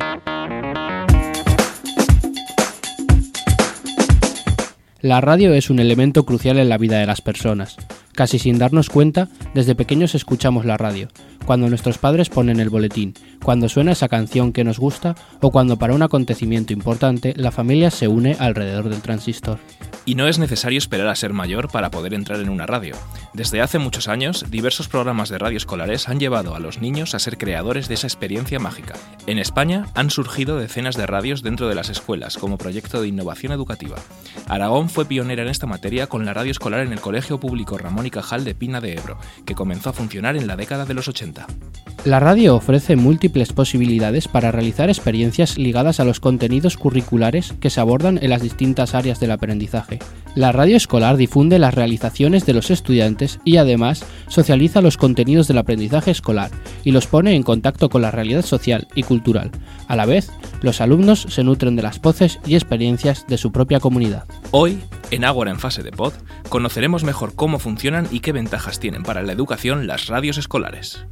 La radio es un elemento crucial en la vida de las personas. Casi sin darnos cuenta, desde pequeños escuchamos la radio, cuando nuestros padres ponen el boletín, cuando suena esa canción que nos gusta o cuando para un acontecimiento importante la familia se une alrededor del transistor. Y no es necesario esperar a ser mayor para poder entrar en una radio. Desde hace muchos años, diversos programas de radio escolares han llevado a los niños a ser creadores de esa experiencia mágica. En España han surgido decenas de radios dentro de las escuelas como proyecto de innovación educativa. Aragón fue pionera en esta materia con la radio escolar en el Colegio Público Ramón y Cajal de Pina de Ebro, que comenzó a funcionar en la década de los 80. La radio ofrece múltiples posibilidades para realizar experiencias ligadas a los contenidos curriculares que se abordan en las distintas áreas del aprendizaje. La radio escolar difunde las realizaciones de los estudiantes y además socializa los contenidos del aprendizaje escolar y los pone en contacto con la realidad social y cultural. A la vez, los alumnos se nutren de las voces y experiencias de su propia comunidad. Hoy, en Ágora en Fase de Pod, conoceremos mejor cómo funcionan y qué ventajas tienen para la educación las radios escolares.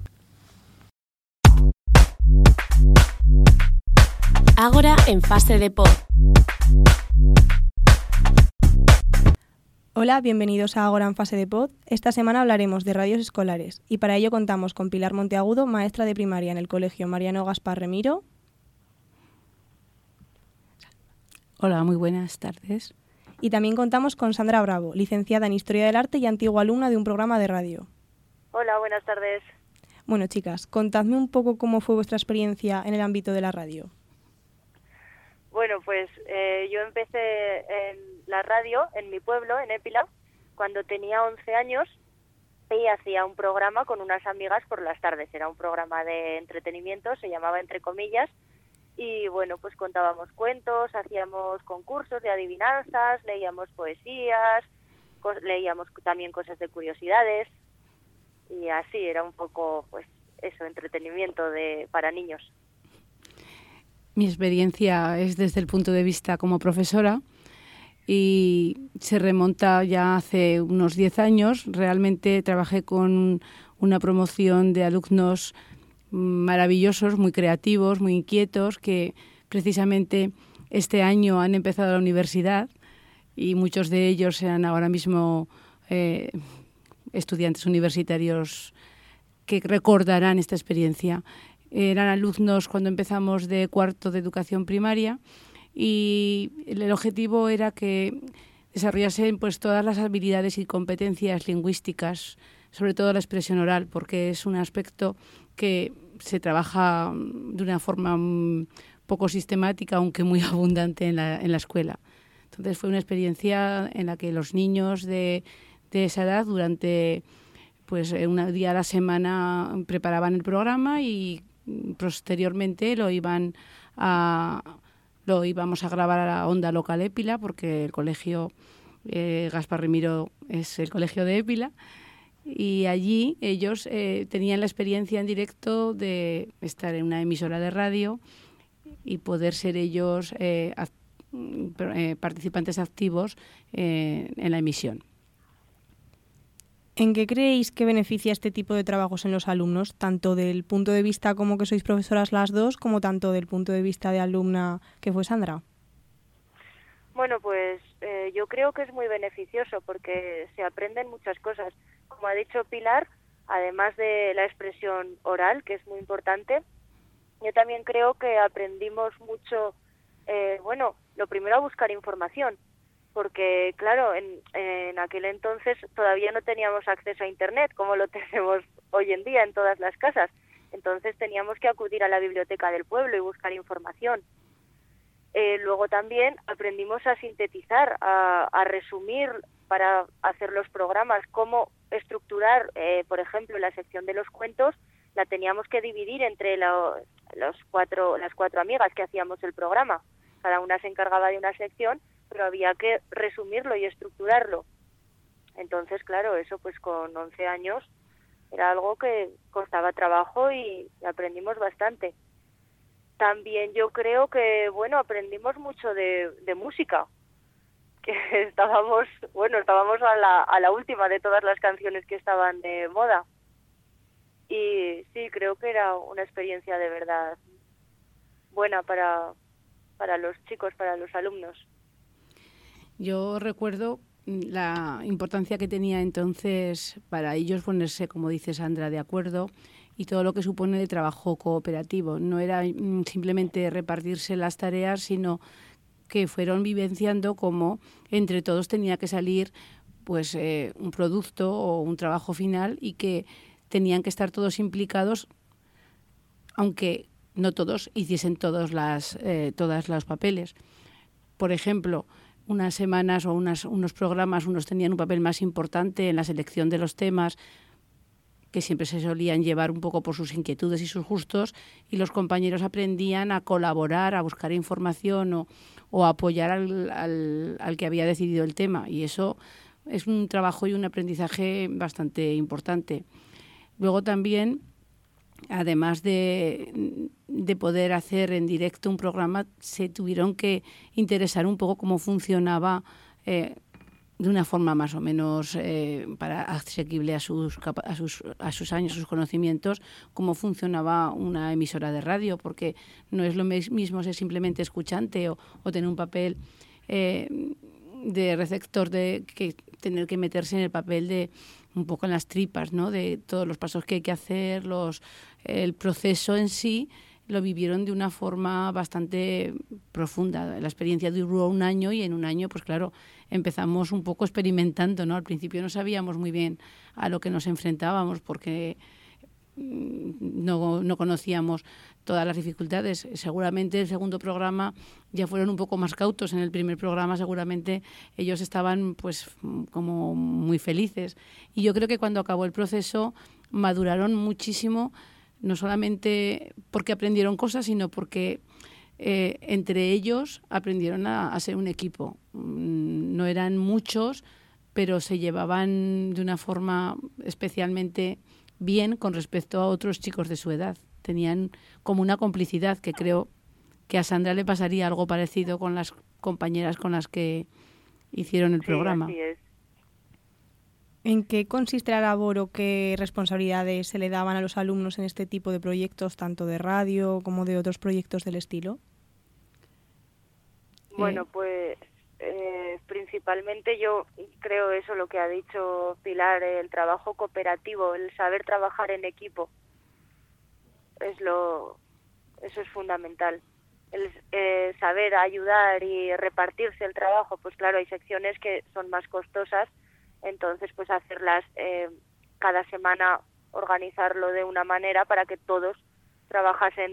Ágora en Fase de Pod. Hola, bienvenidos a Ágora en Fase de Pod. Esta semana hablaremos de radios escolares y para ello contamos con Pilar Monteagudo, maestra de primaria en el Colegio Mariano Gaspar Remiro. Hola, muy buenas tardes. Y también contamos con Sandra Bravo, licenciada en Historia del Arte y antigua alumna de un programa de radio. Hola, buenas tardes. Bueno, chicas, contadme un poco cómo fue vuestra experiencia en el ámbito de la radio. Bueno, pues yo empecé en la radio en mi pueblo, en Épila, cuando tenía 11 años y hacía un programa con unas amigas por las tardes. Era un programa de entretenimiento, se llamaba Entre Comillas, y bueno, pues contábamos cuentos, hacíamos concursos de adivinanzas, leíamos poesías, leíamos también cosas de curiosidades, y así era un poco, pues eso, entretenimiento para niños. Mi experiencia es desde el punto de vista como profesora y se remonta ya hace unos 10 años. Realmente trabajé con una promoción de alumnos maravillosos, muy creativos, muy inquietos, que precisamente este año han empezado la universidad y muchos de ellos sean ahora mismo estudiantes universitarios que recordarán esta experiencia. Eran alumnos cuando empezamos de cuarto de educación primaria y el objetivo era que desarrollasen pues todas las habilidades y competencias lingüísticas, sobre todo la expresión oral, porque es un aspecto que se trabaja de una forma poco sistemática, aunque muy abundante en la escuela. Entonces fue una experiencia en la que los niños de esa edad durante pues un día a la semana preparaban el programa y posteriormente lo íbamos a grabar a la onda local Épila, porque el colegio Gaspar Remiro es el colegio de Épila, y allí ellos tenían la experiencia en directo de estar en una emisora de radio y poder ser ellos participantes activos en la emisión. ¿En qué creéis que beneficia este tipo de trabajos en los alumnos, tanto del punto de vista como que sois profesoras las dos, como tanto del punto de vista de alumna que fue Sandra? Bueno, pues yo creo que es muy beneficioso porque se aprenden muchas cosas. Como ha dicho Pilar, además de la expresión oral, que es muy importante, yo también creo que aprendimos mucho, lo primero a buscar información. Porque, claro, en aquel entonces todavía no teníamos acceso a Internet, como lo tenemos hoy en día en todas las casas. Entonces teníamos que acudir a la biblioteca del pueblo y buscar información. Luego también aprendimos a sintetizar, a resumir para hacer los programas, cómo estructurar, por ejemplo, la sección de los cuentos, la teníamos que dividir entre las cuatro amigas que hacíamos el programa. Cada una se encargaba de una sección, pero había que resumirlo y estructurarlo. Entonces, claro, eso pues con 11 años era algo que costaba trabajo y aprendimos bastante. También yo creo que, aprendimos mucho de música, que estábamos a la última de todas las canciones que estaban de moda. Y sí, creo que era una experiencia de verdad buena para los chicos, para los alumnos. Yo recuerdo la importancia que tenía entonces para ellos ponerse, como dice Sandra, de acuerdo, y todo lo que supone de trabajo cooperativo. No era simplemente repartirse las tareas, sino que fueron vivenciando cómo entre todos tenía que salir pues un producto o un trabajo final, y que tenían que estar todos implicados, aunque no todos hiciesen todos los papeles. Por ejemplo, unas semanas o unos programas, unos tenían un papel más importante en la selección de los temas, que siempre se solían llevar un poco por sus inquietudes y sus gustos, y los compañeros aprendían a colaborar, a buscar información o a apoyar al que había decidido el tema, y eso es un trabajo y un aprendizaje bastante importante. Luego también, además de poder hacer en directo un programa, se tuvieron que interesar un poco cómo funcionaba de una forma más o menos para asequible a sus años, sus conocimientos, cómo funcionaba una emisora de radio, porque no es lo mismo ser simplemente escuchante o tener un papel de receptor, que tener que meterse en el papel de un poco en las tripas, ¿no? De todos los pasos que hay que hacer, el proceso en sí. Lo vivieron de una forma bastante profunda. La experiencia duró un año, y en un año, pues claro, empezamos un poco experimentando, ¿no? Al principio no sabíamos muy bien a lo que nos enfrentábamos, porque no conocíamos todas las dificultades. Seguramente el segundo programa ya fueron un poco más cautos. En el primer programa seguramente ellos estaban pues como muy felices. Y yo creo que cuando acabó el proceso maduraron muchísimo, no solamente porque aprendieron cosas, sino porque entre ellos aprendieron a ser un equipo. No eran muchos, pero se llevaban de una forma especialmente bien con respecto a otros chicos de su edad. Tenían como una complicidad, que creo que a Sandra le pasaría algo parecido con las compañeras con las que hicieron el programa. Así es. ¿En qué consiste la labor o qué responsabilidades se le daban a los alumnos en este tipo de proyectos, tanto de radio como de otros proyectos del estilo? Bueno, pues principalmente yo creo eso, lo que ha dicho Pilar, el trabajo cooperativo, el saber trabajar en equipo, eso es fundamental. El saber ayudar y repartirse el trabajo, pues claro, hay secciones que son más costosas, entonces pues hacerlas cada semana, organizarlo de una manera para que todos trabajasen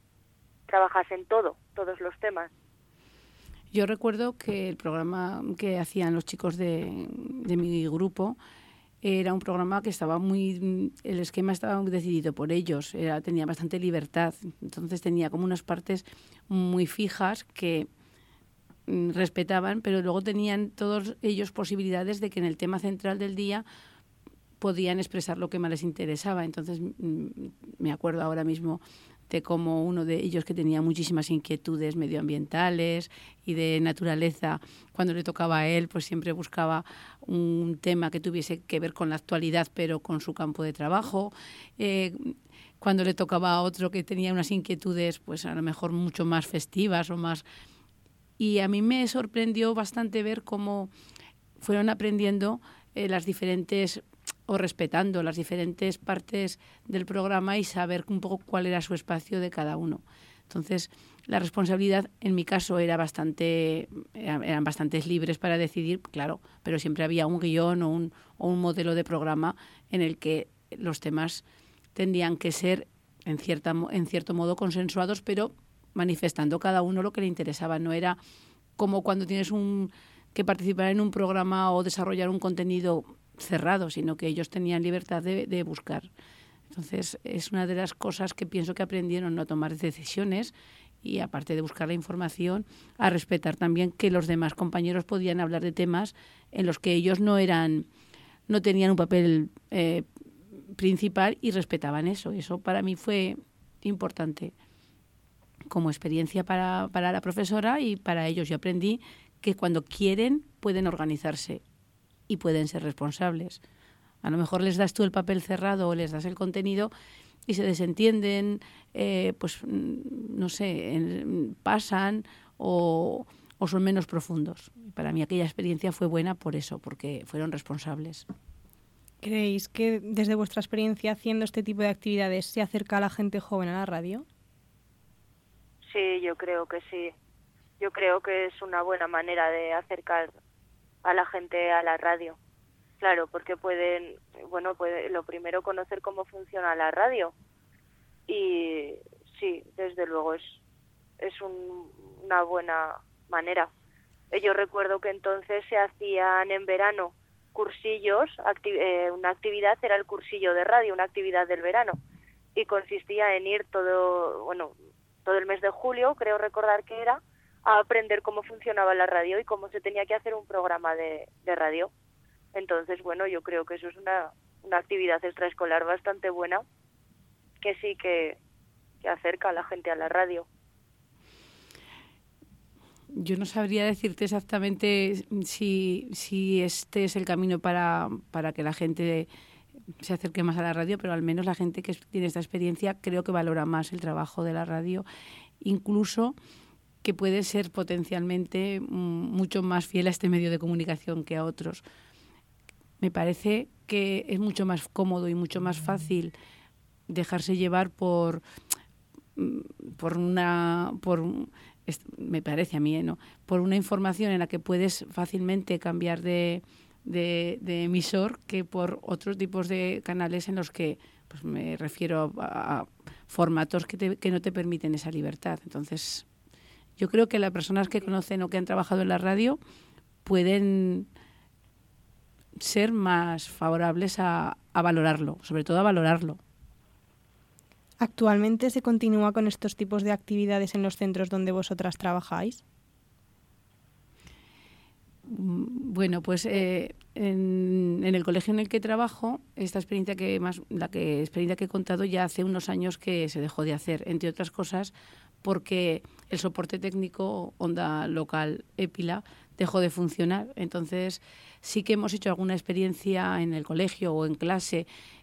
todos los temas. Yo recuerdo que el programa que hacían los chicos de mi grupo era un programa que estaba el esquema estaba muy decidido por ellos, tenía bastante libertad, entonces tenía como unas partes muy fijas que respetaban, pero luego tenían todos ellos posibilidades de que en el tema central del día podían expresar lo que más les interesaba. Entonces me acuerdo ahora mismo de cómo uno de ellos, que tenía muchísimas inquietudes medioambientales y de naturaleza, cuando le tocaba a él, pues siempre buscaba un tema que tuviese que ver con la actualidad, pero con su campo de trabajo. Cuando le tocaba a otro que tenía unas inquietudes, pues a lo mejor mucho más festivas o más... Y a mí me sorprendió bastante ver cómo fueron aprendiendo las diferentes, o respetando las diferentes partes del programa, y saber un poco cuál era su espacio de cada uno. Entonces, la responsabilidad en mi caso eran bastante libres para decidir, claro, pero siempre había un guión o un modelo de programa en el que los temas tendrían que ser en cierto modo consensuados, pero manifestando cada uno lo que le interesaba. No era como cuando tienes que participar en un programa o desarrollar un contenido cerrado, sino que ellos tenían libertad de buscar. Entonces, es una de las cosas que pienso que aprendieron, no a tomar decisiones, y aparte de buscar la información, a respetar también que los demás compañeros podían hablar de temas en los que ellos no tenían un papel principal, y respetaban eso. Eso para mí fue importante como experiencia para la profesora y para ellos. Yo aprendí que cuando quieren pueden organizarse y pueden ser responsables. A lo mejor les das tú el papel cerrado o les das el contenido y se desentienden, pues no sé, pasan o son menos profundos. Para mí aquella experiencia fue buena por eso, porque fueron responsables. ¿Creéis que desde vuestra experiencia haciendo este tipo de actividades se acerca a la gente joven a la radio? Sí, yo creo que sí. Yo creo que es una buena manera de acercar a la gente a la radio. Claro, porque pueden lo primero conocer cómo funciona la radio. Y sí, desde luego es una buena manera. Yo recuerdo que entonces se hacían en verano cursillos, una actividad era el cursillo de radio, una actividad del verano, y consistía en ir todo el mes de julio, creo recordar que era, a aprender cómo funcionaba la radio y cómo se tenía que hacer un programa de radio. Entonces, yo creo que eso es una actividad extraescolar bastante buena, que sí que acerca a la gente a la radio. Yo no sabría decirte exactamente si este es el camino para que la gente se acerque más a la radio, pero al menos la gente que tiene esta experiencia creo que valora más el trabajo de la radio, incluso que puede ser potencialmente mucho más fiel a este medio de comunicación que a otros. Me parece que es mucho más cómodo y mucho más fácil dejarse llevar me parece a mí, ¿no? Por una información en la que puedes fácilmente cambiar de emisor, que por otros tipos de canales en los que, pues me refiero a formatos que no te permiten esa libertad. Entonces, yo creo que las personas que conocen o que han trabajado en la radio pueden ser más favorables a valorarlo, sobre todo a valorarlo. ¿Actualmente se continúa con estos tipos de actividades en los centros donde vosotras trabajáis? Bueno, pues en el colegio en el que trabajo, esta experiencia experiencia que he contado ya hace unos años que se dejó de hacer, entre otras cosas porque el soporte técnico Onda Local Épila dejó de funcionar. Entonces sí que hemos hecho alguna experiencia en el colegio o en clase,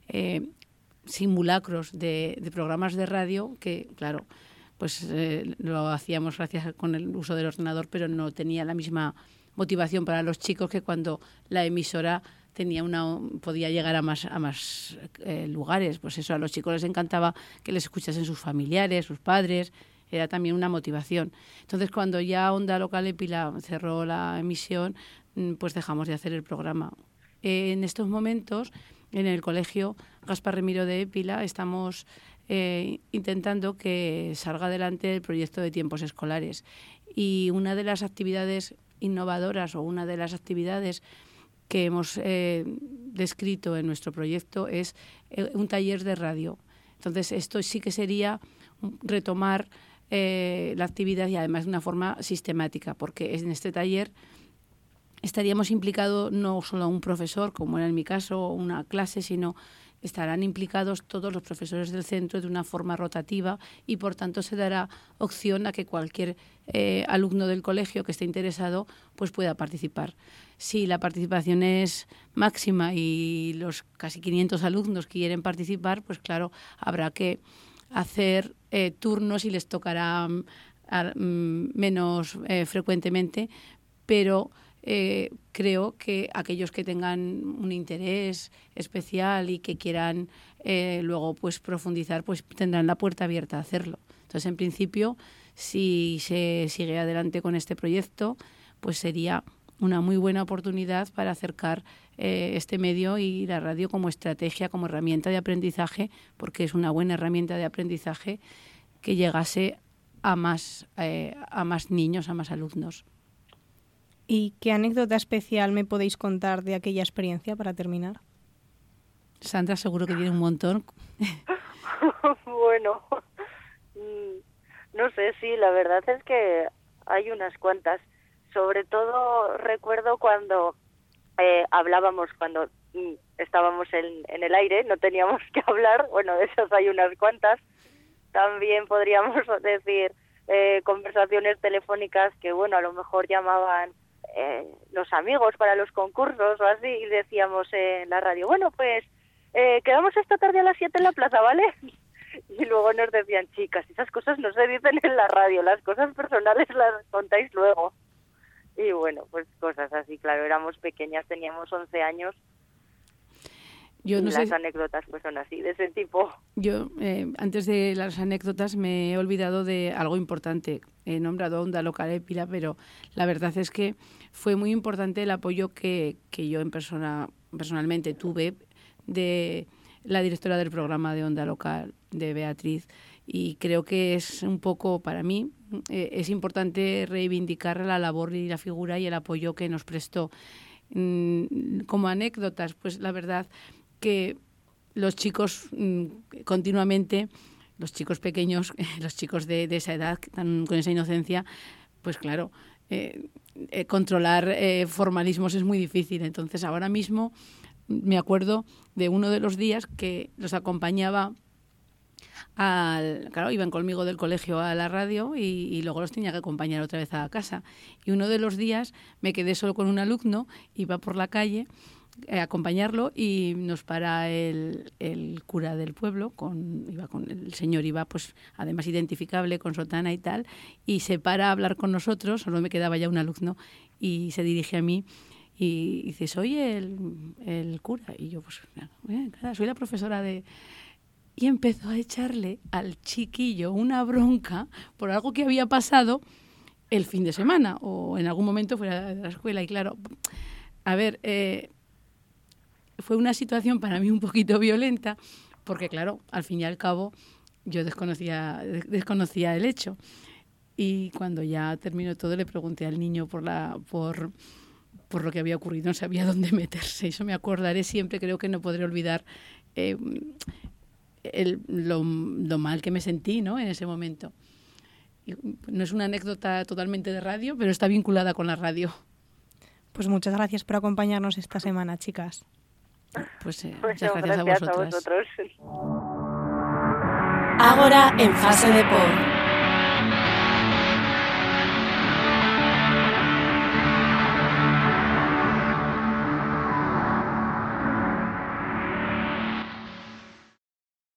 simulacros de programas de radio que, claro, pues lo hacíamos gracias con el uso del ordenador, pero no tenía la misma motivación para los chicos que cuando la emisora podía llegar a más lugares. Pues eso, a los chicos les encantaba que les escuchasen sus familiares, sus padres, era también una motivación. Entonces, cuando ya Onda Local Épila cerró la emisión, pues dejamos de hacer el programa. En estos momentos, en el colegio Gaspar Remiro de Épila, estamos intentando que salga adelante el proyecto de tiempos escolares. Y una de las actividades innovadoras o una de las actividades que hemos descrito en nuestro proyecto es un taller de radio. Entonces, esto sí que sería retomar la actividad y además de una forma sistemática, porque en este taller estaríamos implicados no solo un profesor, como era en mi caso, una clase, sino estarán implicados todos los profesores del centro de una forma rotativa y, por tanto, se dará opción a que cualquier alumno del colegio que esté interesado pues pueda participar. Si la participación es máxima y los casi 500 alumnos quieren participar, pues claro, habrá que hacer turnos y les tocará menos frecuentemente, pero creo que aquellos que tengan un interés especial y que quieran luego pues profundizar, pues tendrán la puerta abierta a hacerlo. Entonces, en principio, si se sigue adelante con este proyecto, pues sería una muy buena oportunidad para acercar este medio y la radio como estrategia, como herramienta de aprendizaje, porque es una buena herramienta de aprendizaje que llegase a más niños, a más alumnos. ¿Y qué anécdota especial me podéis contar de aquella experiencia para terminar? Sandra seguro que tiene un montón. Bueno, no sé, sí, la verdad es que hay unas cuantas. Sobre todo recuerdo cuando hablábamos, cuando estábamos en el aire, no teníamos que hablar, bueno, de esas hay unas cuantas. También podríamos decir conversaciones telefónicas que, bueno, a lo mejor llamaban los amigos para los concursos o así, y decíamos en la radio, bueno, pues quedamos esta tarde a las 7 en la plaza, ¿vale? Y luego nos decían, chicas, esas cosas no se dicen en la radio, las cosas personales las contáis luego. Y bueno, pues cosas así, claro, éramos pequeñas, teníamos 11 años. Yo no las sé, anécdotas pues son así, de ese tipo. yo antes de las anécdotas me he olvidado de algo importante. He nombrado Onda Local Épila, pero la verdad es que fue muy importante el apoyo que yo personalmente tuve de la directora del programa de Onda Local, de Beatriz, y creo que es un poco, para mí, es importante reivindicar la labor y la figura y el apoyo que nos prestó. Como anécdotas, pues la verdad que los chicos continuamente, los chicos pequeños, los chicos de esa edad, con esa inocencia, pues claro, controlar formalismos es muy difícil. Entonces ahora mismo me acuerdo de uno de los días que los acompañaba claro, iban conmigo del colegio a la radio y luego los tenía que acompañar otra vez a casa. Y uno de los días me quedé solo con un alumno, iba por la calle a acompañarlo y nos para el cura del pueblo, el señor iba pues además identificable con sotana y tal, y se para a hablar con nosotros, solo me quedaba ya un alumno, y se dirige a mí y dice, soy el cura. Y yo pues, claro, soy la profesora de... Y empezó a echarle al chiquillo una bronca por algo que había pasado el fin de semana o en algún momento fuera de la escuela. Y claro, a ver, fue una situación para mí un poquito violenta porque, claro, al fin y al cabo yo desconocía el hecho. Y cuando ya terminó todo le pregunté al niño por lo que había ocurrido, no sabía dónde meterse. Eso me acordaré siempre, creo que no podré olvidar lo mal que me sentí, ¿no?, en ese momento. Y no es una anécdota totalmente de radio, pero está vinculada con la radio. Pues muchas gracias por acompañarnos esta semana, chicas. Pues muchas gracias a vosotras. Agora en fase de pod.